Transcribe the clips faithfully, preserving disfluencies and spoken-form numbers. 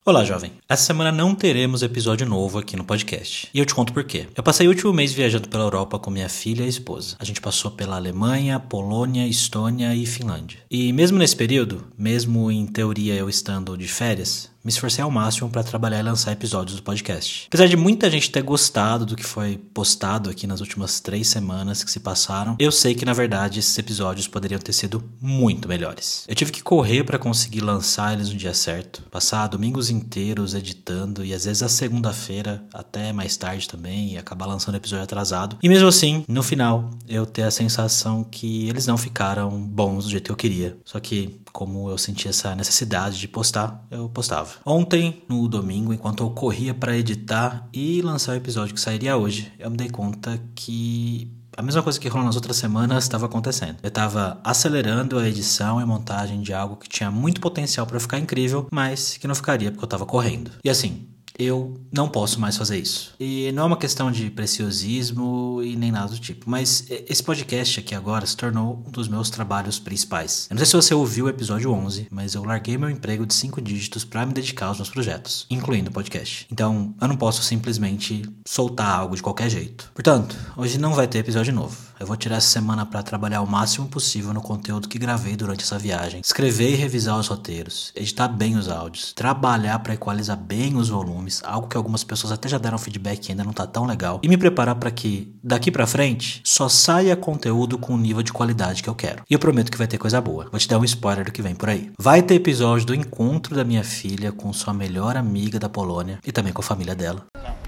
Olá, jovem. Essa semana não teremos episódio novo aqui no podcast. E eu te conto por quê. Eu passei o último mês viajando pela Europa com minha filha e esposa. A gente passou pela Alemanha, Polônia, Estônia e Finlândia. E mesmo nesse período, mesmo em teoria eu estando de férias, me esforcei ao máximo para trabalhar e lançar episódios do podcast. Apesar de muita gente ter gostado do que foi postado aqui nas últimas três semanas que se passaram, eu sei que na verdade esses episódios poderiam ter sido muito melhores. Eu tive que correr para conseguir lançar eles no dia certo, passar domingos inteiros editando e às vezes a segunda-feira até mais tarde também e acabar lançando episódio atrasado. E mesmo assim, no final, eu ter a sensação que eles não ficaram bons do jeito que eu queria. Só que como eu senti essa necessidade de postar, eu postava. Ontem, no domingo, enquanto eu corria para editar e lançar o episódio que sairia hoje, eu me dei conta que a mesma coisa que rolou nas outras semanas estava acontecendo. Eu estava acelerando a edição e a montagem de algo que tinha muito potencial para ficar incrível, mas que não ficaria porque eu estava correndo. E assim, eu não posso mais fazer isso. E não é uma questão de preciosismo e nem nada do tipo, mas esse podcast aqui agora se tornou um dos meus trabalhos principais. Eu não sei se você ouviu o episódio onze, mas eu larguei meu emprego de cinco dígitos para me dedicar aos meus projetos, incluindo o podcast. Então, eu não posso simplesmente soltar algo de qualquer jeito. Portanto, hoje não vai ter episódio novo. Eu vou tirar essa semana para trabalhar o máximo possível no conteúdo que gravei durante essa viagem, escrever e revisar os roteiros, editar bem os áudios, trabalhar para equalizar bem os volumes, algo que algumas pessoas até já deram feedback e ainda não tá tão legal, e me preparar para que, daqui para frente, só saia conteúdo com o nível de qualidade que eu quero. E eu prometo que vai ter coisa boa. Vou te dar um spoiler do que vem por aí. Vai ter episódio do encontro da minha filha com sua melhor amiga da Polônia e também com a família dela.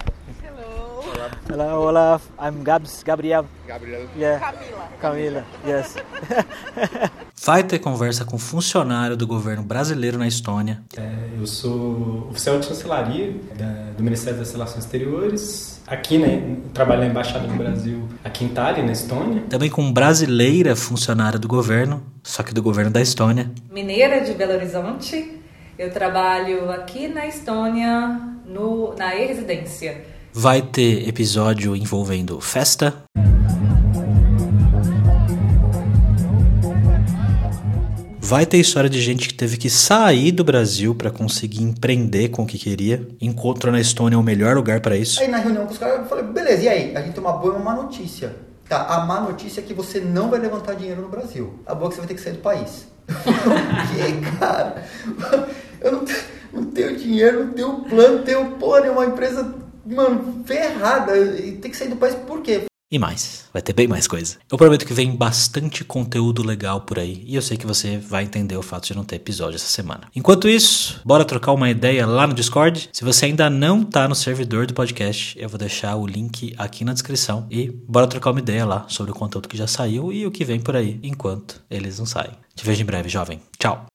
Hello, Olaf. I'm Gabs, Gabriel. Gabriel. Yeah. Camila. Camila, yes. Vai ter conversa com funcionário do governo brasileiro na Estônia. É, eu sou oficial de chancelaria da, do Ministério das Relações Exteriores. Aqui, né, trabalho na Embaixada do Brasil aqui em Tallinn, na Estônia. Também com brasileira funcionária do governo, só que do governo da Estônia. Mineira de Belo Horizonte. Eu trabalho aqui na Estônia, no, na e-residência. Vai ter episódio envolvendo festa. Vai ter história de gente que teve que sair do Brasil para conseguir empreender com o que queria. Encontrou na Estônia o melhor lugar para isso. Aí na reunião com os caras eu falei, beleza, e aí? A gente tem uma boa e uma má notícia. Tá, a má notícia é que você não vai levantar dinheiro no Brasil. A boa é que você vai ter que sair do país. O quê, cara? Eu não, não tenho dinheiro, não tenho plano, não tenho porra nenhuma empresa... Mano, ferrada, e tem que sair do país por quê? E mais, vai ter bem mais coisa. Eu prometo que vem bastante conteúdo legal por aí, e eu sei que você vai entender o fato de não ter episódio essa semana. Enquanto isso, bora trocar uma ideia lá no Discord? Se você ainda não tá no servidor do podcast, eu vou deixar o link aqui na descrição, e bora trocar uma ideia lá sobre o conteúdo que já saiu e o que vem por aí, enquanto eles não saem. Te vejo em breve, jovem. Tchau!